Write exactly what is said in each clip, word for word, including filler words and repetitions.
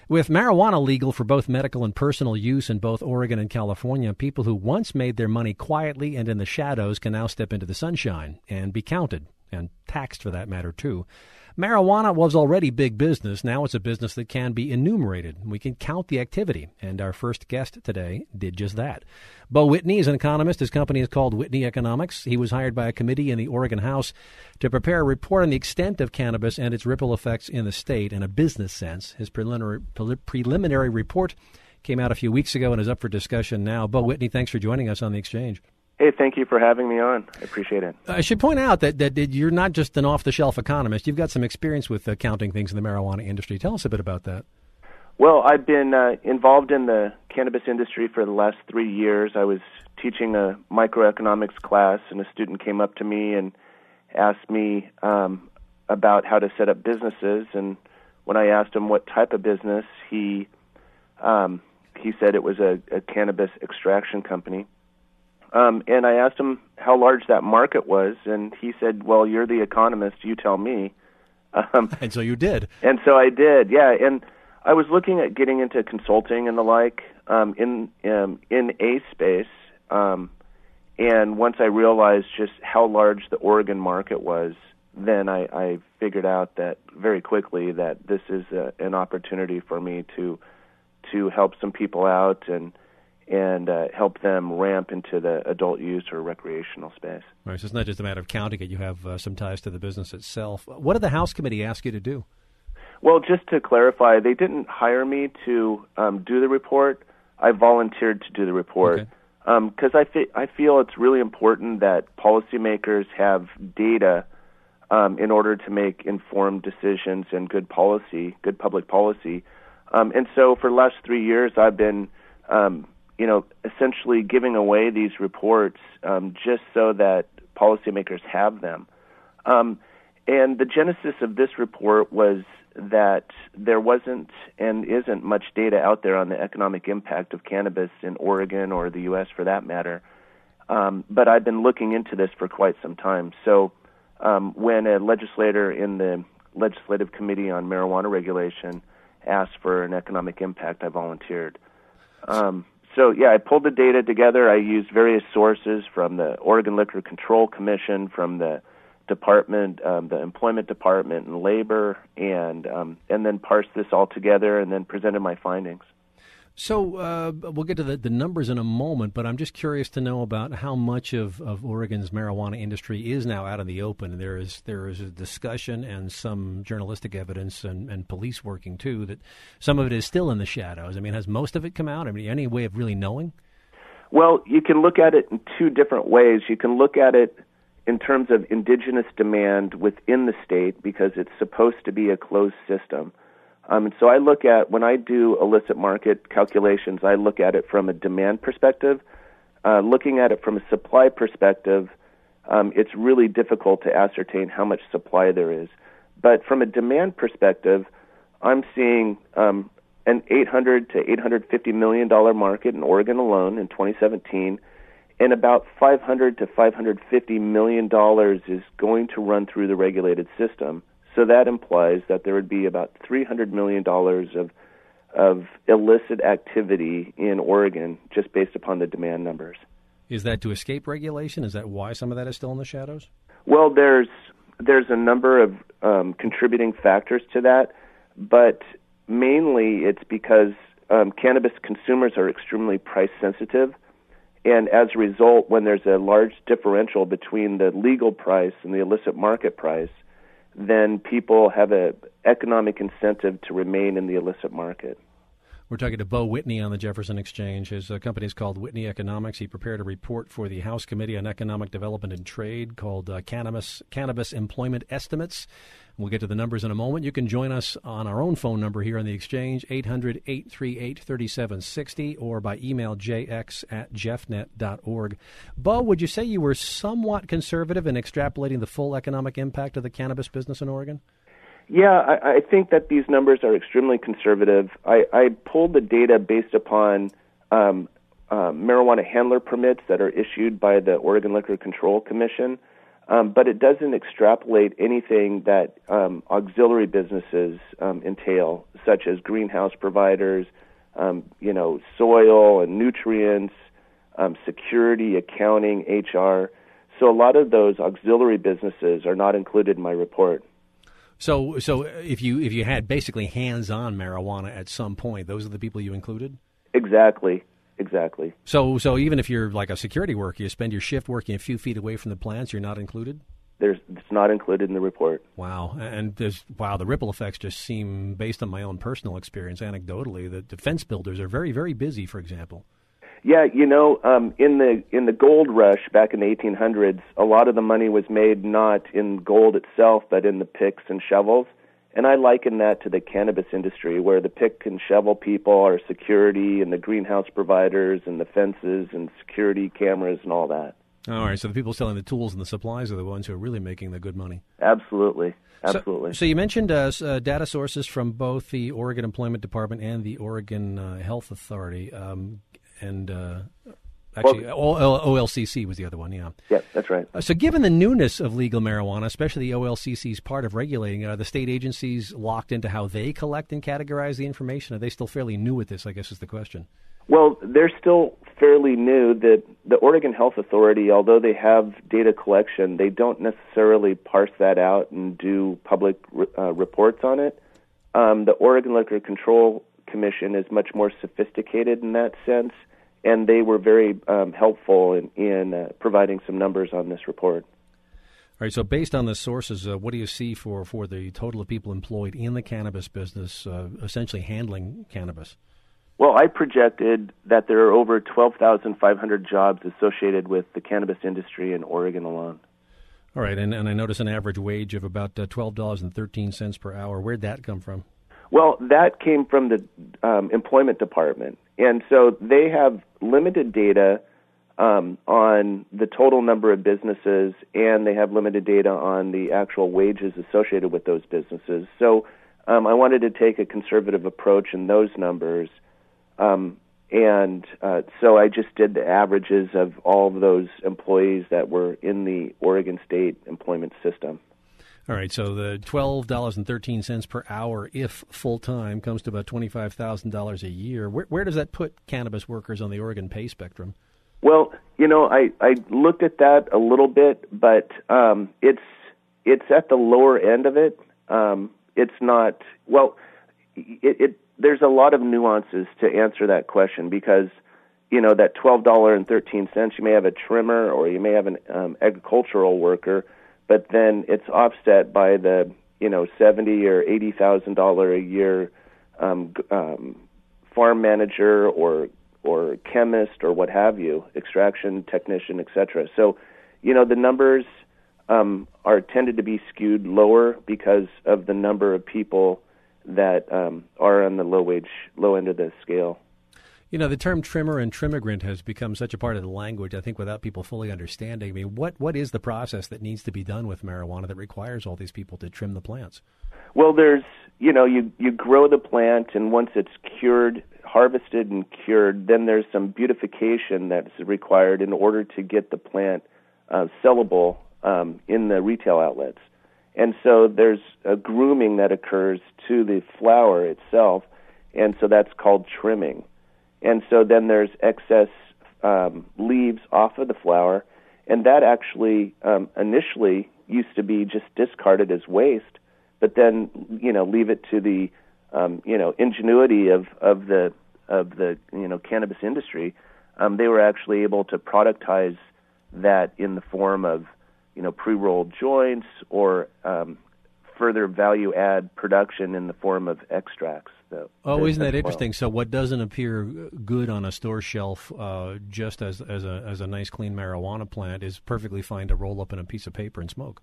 With marijuana legal for both medical and personal use in both Oregon and California, people who once made their money quietly and in the shadows can now step into the sunshine and be counted, and taxed for that matter, too. Marijuana was already big business. Now it's a business that can be enumerated. We can count the activity, and our first guest today did just that. Bo Whitney is an economist. His company is called Whitney Economics. He was hired by a committee in the Oregon House to prepare a report on the extent of cannabis and its ripple effects in the state in a business sense. His preliminary, preliminary report came out a few weeks ago and is up for discussion now. Bo Whitney, thanks for joining us on The Exchange. Hey, thank you for having me on. I appreciate it. I should point out that, that you're not just an off-the-shelf economist. You've got some experience with uh, counting things in the marijuana industry. Tell us a bit about that. Well, I've been uh, involved in the cannabis industry for the last three years. I was teaching a microeconomics class, and a student came up to me and asked me um, about how to set up businesses. And when I asked him what type of business, he um, he said it was a, a cannabis extraction company. Um, and I asked him how large that market was, and he said, well, you're the economist, you tell me. Um, and so you did. And so I did, yeah. And I was looking at getting into consulting and the like um, in um, in a space, um, and once I realized just how large the Oregon market was, then I, I figured out that very quickly that this is a, an opportunity for me to to help some people out and and uh, help them ramp into the adult use or recreational space. Right, so it's not just a matter of counting it. You have uh, some ties to the business itself. What did the House committee ask you to do? Well, just to clarify, they didn't hire me to um, do the report. I volunteered to do the report because okay. um, I, fe- I feel it's really important that policymakers have data um, in order to make informed decisions and good policy, good public policy. Um, and so for the last three years, I've been um, you know, essentially giving away these reports um, just so that policymakers have them. Um, and the genesis of this report was that there wasn't and isn't much data out there on the economic impact of cannabis in Oregon or the U S for that matter. Um, but I've been looking into this for quite some time. So um, when a legislator in the Legislative Committee on Marijuana Regulation asked for an economic impact, I volunteered. Um, So, yeah, I pulled the data together. I used various sources from the Oregon Liquor Control Commission, from the department, um, the Employment Department and Labor, and um, and then parsed this all together and then presented my findings. So uh, we'll get to the, the numbers in a moment, but I'm just curious to know about how much of, of Oregon's marijuana industry is now out in the open. There is there is a discussion and some journalistic evidence and, and police working, too, that some of it is still in the shadows. I mean, has most of it come out? I mean, any way of really knowing? Well, you can look at it in two different ways. You can look at it in terms of indigenous demand within the state because it's supposed to be a closed system. Um, and so I look at, when I do illicit market calculations, I look at it from a demand perspective. Uh, looking at it from a supply perspective, um, it's really difficult to ascertain how much supply there is. But from a demand perspective, I'm seeing um, an eight hundred to eight hundred fifty million dollars market in Oregon alone in twenty seventeen, and about five hundred to five hundred fifty million dollars is going to run through the regulated system. So that implies that there would be about three hundred million dollars of of illicit activity in Oregon just based upon the demand numbers. Is that to escape regulation? Is that why some of that is still in the shadows? Well, there's there's a number of um, contributing factors to that, but mainly it's because um, cannabis consumers are extremely price sensitive, and as a result, when there's a large differential between the legal price and the illicit market price, then people have an economic incentive to remain in the illicit market. We're talking to Bo Whitney on the Jefferson Exchange. His uh, company is called Whitney Economics. He prepared a report for the House Committee on Economic Development and Trade called uh, Cannabis, Cannabis Employment Estimates. We'll get to the numbers in a moment. You can join us on our own phone number here on the Exchange, eight hundred, eight three eight, three seven six zero, or by email, j x at jeffnet dot org. Bo, would you say you were somewhat conservative in extrapolating the full economic impact of the cannabis business in Oregon? Yeah, I, I think that these numbers are extremely conservative. I, I pulled the data based upon um, uh, marijuana handler permits that are issued by the Oregon Liquor Control Commission. Um, but it doesn't extrapolate anything that um, auxiliary businesses um, entail, such as greenhouse providers, um, you know, soil and nutrients, um, security, accounting, H R. So a lot of those auxiliary businesses are not included in my report. So, so if you if you had basically hands-on marijuana at some point, those are the people you included? Exactly. Exactly. So, so even if you're like a security worker, you spend your shift working a few feet away from the plants, you're not included? There's, it's not included in the report. Wow. And there's, wow, the ripple effects just seem, based on my own personal experience, anecdotally, that the fence builders are very, very busy, for example. Yeah, you know, um, in the in the gold rush back in the eighteen hundreds, a lot of the money was made not in gold itself, but in the picks and shovels. And I liken that to the cannabis industry, where the pick and shovel people are security and the greenhouse providers and the fences and security cameras and all that. All right, so the people selling the tools and the supplies are the ones who are really making the good money. Absolutely, absolutely. So, so you mentioned uh, uh, data sources from both the Oregon Employment Department and the Oregon uh, Health Authority, um, and uh, actually well, O L C C was the other one, yeah. Yeah, that's right. Uh, so given the newness of legal marijuana, especially the O L C C's part of regulating it, are the state agencies locked into how they collect and categorize the information? Are they still fairly new at this, I guess is the question? Well, they're still fairly new. The, the Oregon Health Authority, although they have data collection, they don't necessarily parse that out and do public uh, reports on it. Um, the Oregon Liquor Control Commission is much more sophisticated in that sense, and they were very um, helpful in, in uh, providing some numbers on this report. All right, so based on the sources, uh, what do you see for, for the total of people employed in the cannabis business, uh, essentially handling cannabis? Well, I projected that there are over twelve thousand five hundred jobs associated with the cannabis industry in Oregon alone. All right, and, and I notice an average wage of about uh, twelve dollars and thirteen cents per hour. Where'd that come from? Well, that came from the um, employment department. And so they have limited data um, on the total number of businesses, and they have limited data on the actual wages associated with those businesses. So um, I wanted to take a conservative approach in those numbers. Um, and uh, so I just did the averages of all of those employees that were in the Oregon State employment system. All right, so the twelve dollars and thirteen cents per hour, if full-time, comes to about twenty-five thousand dollars a year. Where, where does that put cannabis workers on the Oregon pay spectrum? Well, you know, I, I looked at that a little bit, but um, it's it's at the lower end of it. Um, it's not, well, it, it there's a lot of nuances to answer that question because, you know, that twelve dollars and thirteen cents, you may have a trimmer or you may have an um, agricultural worker, but then it's offset by the, you know, seventy or eighty thousand dollar a year um, um, farm manager or or chemist or what have you, extraction technician, et cetera. So, you know, the numbers um, are tended to be skewed lower because of the number of people that um, are on the low wage, low end of the scale. You know, the term trimmer and trimmigrant has become such a part of the language, I think, without people fully understanding. I mean, what, what is the process that needs to be done with marijuana that requires all these people to trim the plants? Well, there's, you know, you, you grow the plant, and once it's cured, harvested and cured, then there's some beautification that's required in order to get the plant uh, sellable um, in the retail outlets. And so there's a grooming that occurs to the flower itself, and so that's called trimming. And so then there's excess um, leaves off of the flower, and that actually um, initially used to be just discarded as waste, but then, you know, leave it to the, um, you know, ingenuity of, of the of the you know cannabis industry. Um, they were actually able to productize that in the form of, you know, pre-rolled joints or um, further value-add production in the form of extracts. The, oh, the, isn't that well. interesting? So what doesn't appear good on a store shelf uh, just as as a as a nice, clean marijuana plant is perfectly fine to roll up in a piece of paper and smoke.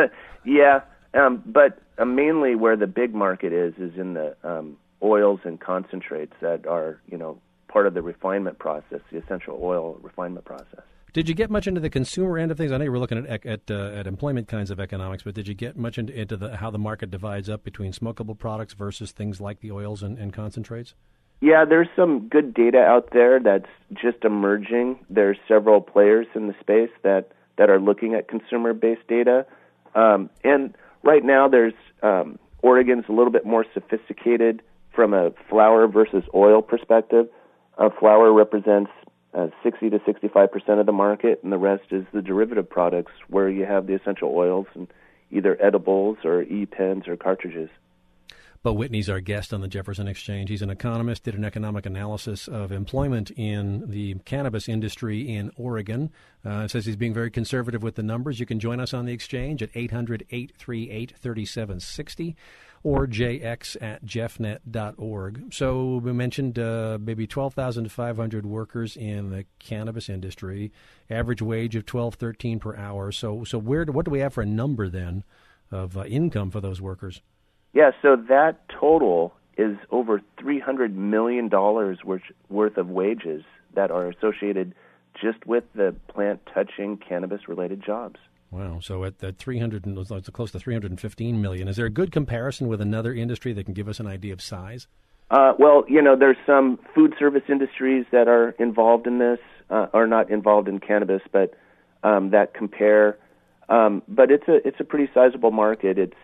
Yeah, um, but uh, mainly where the big market is is in the um, oils and concentrates that are, you know, part of the refinement process, the essential oil refinement process. Did you get much into the consumer end of things? I know you were looking at at, uh, at employment kinds of economics, but did you get much into, into the, how the market divides up between smokable products versus things like the oils and, and concentrates? Yeah, there's some good data out there that's just emerging. There's several players in the space that that are looking at consumer-based data. Um, and right now, there's um, Oregon's a little bit more sophisticated from a flour versus oil perspective. Uh, flour represents uh, sixty to sixty-five percent of the market, and the rest is the derivative products where you have the essential oils and either edibles or e-pens or cartridges. Bo Whitney's our guest on the Jefferson Exchange. He's an economist, did an economic analysis of employment in the cannabis industry in Oregon. Uh, says he's being very conservative with the numbers. You can join us on the Exchange at eight hundred, eight three eight, three seven six zero or j x at jeffnet dot org. So we mentioned uh, maybe twelve thousand five hundred workers in the cannabis industry, average wage of twelve, thirteen per hour. So so where do, what do we have for a number then of uh, income for those workers? Yeah, so that total is over three hundred million dollars worth, worth of wages that are associated just with the plant-touching cannabis-related jobs. Wow, so at that three hundred, it's close to three hundred fifteen million dollars. Is there a good comparison with another industry that can give us an idea of size? Uh, well, you know, there's some food service industries that are involved in this, uh, are not involved in cannabis, but um, that compare. Um, but it's a it's a pretty sizable market. It's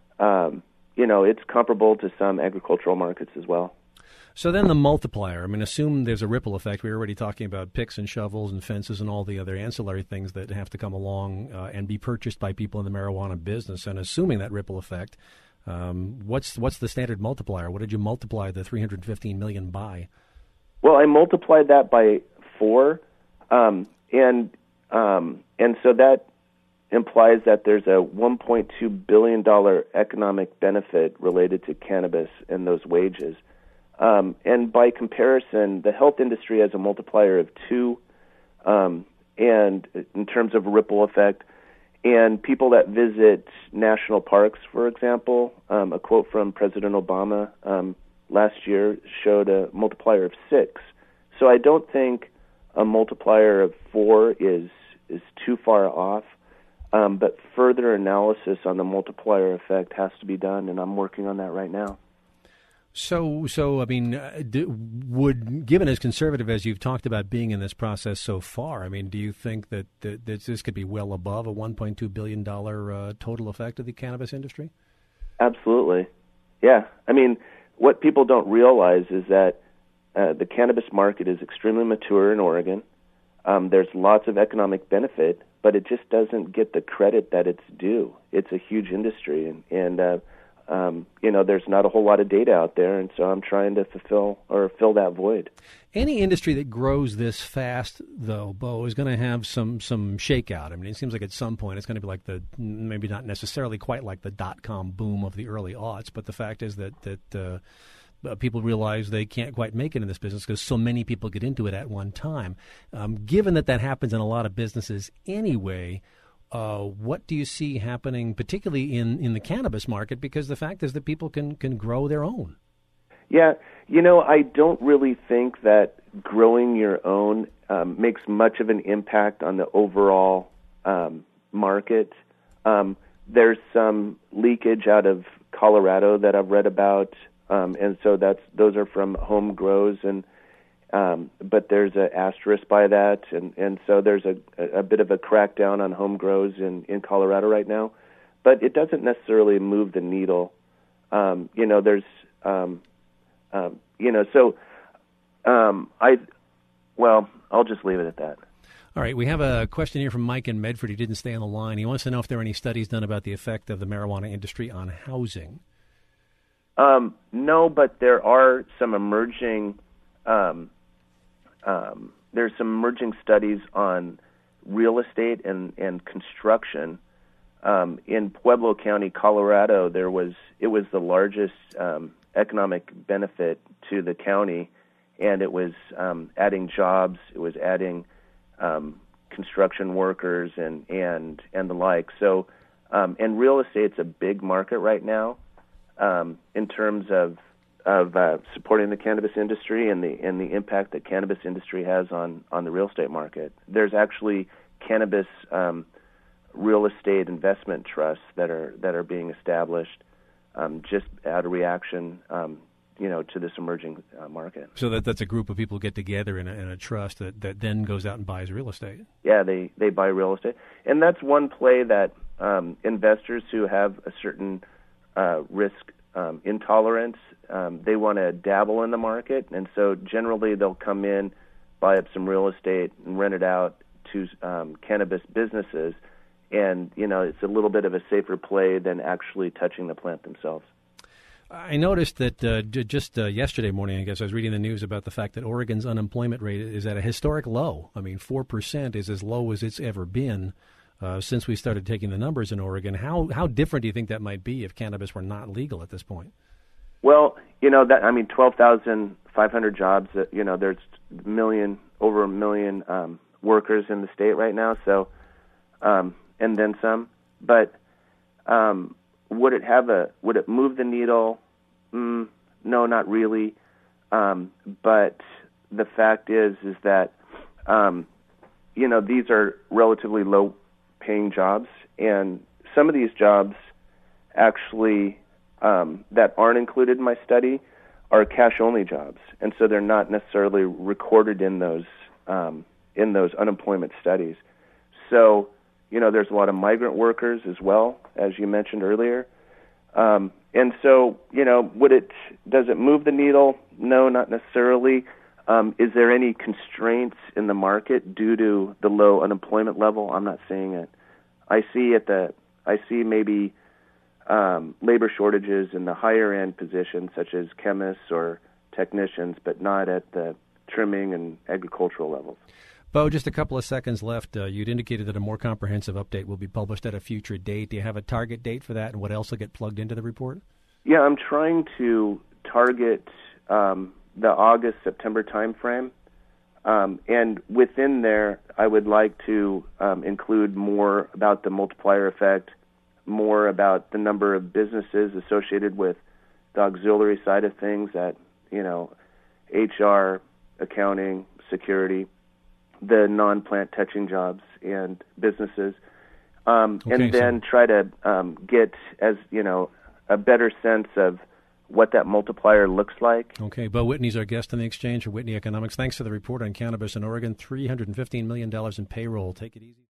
um, you know, it's comparable to some agricultural markets as well. So then the multiplier, I mean, assume there's a ripple effect. We were already talking about picks and shovels and fences and all the other ancillary things that have to come along uh, and be purchased by people in the marijuana business. And assuming that ripple effect, um, what's what's the standard multiplier? What did you multiply the three hundred fifteen million dollars by? Well, I multiplied that by four, um, and um, and so that implies that there's a one point two billion dollars economic benefit related to cannabis and those wages. Um, and by comparison, the health industry has a multiplier of two, um, and in terms of ripple effect. And people that visit national parks, for example, um, a quote from President Obama um, last year showed a multiplier of six. So I don't think a multiplier of four is is too far off. Um, but further analysis on the multiplier effect has to be done, and I'm working on that right now. So, so I mean, uh, do, would given as conservative as you've talked about being in this process so far, I mean, do you think that, that, that this could be well above a one point two billion dollars uh, total effect of the cannabis industry? Absolutely. Yeah. I mean, what people don't realize is that uh, the cannabis market is extremely mature in Oregon. Um, there's lots of economic benefit, but it just doesn't get the credit that it's due. It's a huge industry, and, and uh, um, you know, there's not a whole lot of data out there, and so I'm trying to fulfill or fill that void. Any industry that grows this fast, though, Bo, is going to have some some shakeout. I mean, it seems like at some point it's going to be like the, maybe not necessarily quite like the dot-com boom of the early aughts, but the fact is that, that uh, Uh, people realize they can't quite make it in this business because so many people get into it at one time. Um, given that that happens in a lot of businesses anyway, uh, what do you see happening, particularly in, in the cannabis market? Because the fact is that people can, can grow their own. Yeah, you know, I don't really think that growing your own um, makes much of an impact on the overall um, market. Um, there's some leakage out of Colorado that I've read about. Um, and so that's those are from home grows, and um, but there's an asterisk by that, and, and so there's a, a bit of a crackdown on home grows in, in Colorado right now, but it doesn't necessarily move the needle. Um, you know, there's um, um, you know, so um, I well, I'll just leave it at that. All right, we have a question here from Mike in Medford. He didn't stay on the line. He wants to know if there are any studies done about the effect of the marijuana industry on housing. Um, no, but there are some emerging um, um, there's some emerging studies on real estate and, and construction. Um, in Pueblo County, Colorado, there was it was the largest um, economic benefit to the county, and it was um, adding jobs. It was adding um, construction workers and and and the like. So, um, and real estate's a big market right now. Um, in terms of of uh, supporting the cannabis industry and the and the impact that cannabis industry has on, on the real estate market. There's actually cannabis um, real estate investment trusts that are that are being established um, just out of reaction um, you know, to this emerging uh, market. So that that's a group of people get together in a, in a trust that, that then goes out and buys real estate. Yeah, they, they buy real estate. And that's one play that um, investors who have a certain uh, risk um, intolerance, um, they want to dabble in the market. And so generally they'll come in, buy up some real estate, and rent it out to um, cannabis businesses. And, you know, it's a little bit of a safer play than actually touching the plant themselves. I noticed that uh, j- just uh, yesterday morning, I guess I was reading the news about the fact that Oregon's unemployment rate is at a historic low. I mean, four percent is as low as it's ever been uh, since we started taking the numbers in Oregon. How how different do you think that might be if cannabis were not legal at this point? Well, you know, that I mean, twelve thousand five hundred jobs, uh, you know, there's a million, over a million um, workers in the state right now, so, um, and then some. But, um Would it have a? Would it move the needle? Mm, no, not really. Um, but the fact is, is that um, you know, these are relatively low-paying jobs, and some of these jobs actually um, that aren't included in my study are cash-only jobs, and so they're not necessarily recorded in those um, in those unemployment studies. So, you know, there's a lot of migrant workers as well, as you mentioned earlier. Um, and so, you know, would it, does it move the needle? No, not necessarily. Um, is there any constraints in the market due to the low unemployment level? I'm not seeing it. I see at the, I see maybe um, labor shortages in the higher end positions, such as chemists or technicians, but not at the trimming and agricultural levels. Bo, just a couple of seconds left. Uh, you'd indicated that a more comprehensive update will be published at a future date. Do you have a target date for that, and what else will get plugged into the report? Yeah, I'm trying to target um, the August, September timeframe. Um, and within there, I would like to um, include more about the multiplier effect, more about the number of businesses associated with the auxiliary side of things at, you know, H R, accounting, security, the non-plant touching jobs and businesses, um, okay, and then so. try to um, get, as you know, a better sense of what that multiplier looks like. Okay, Bo Whitney's our guest on the Exchange for Whitney Economics. Thanks for the report on cannabis in Oregon. three hundred fifteen million dollars in payroll. Take it easy.